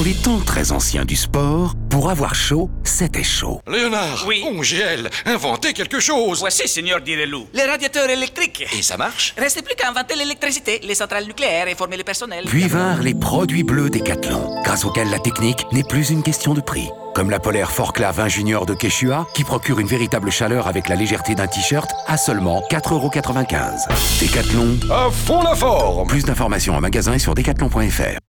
Dans les temps très anciens du sport, pour avoir chaud, c'était chaud. Léonard, Oui. OGL, inventez quelque chose. Voici, Seigneur Direlou, les radiateurs électriques. Et ça marche? Reste plus qu'à inventer l'électricité, les centrales nucléaires et former le personnel. Puis vinrent les produits bleus Décathlon, grâce auxquels la technique n'est plus une question de prix. Comme la polaire Forclaz 20 Junior de Quechua, qui procure une véritable chaleur avec la légèreté d'un t-shirt à seulement 4,95 €. Décathlon, À fond la forme. plus d'informations en magasin et sur decathlon.fr.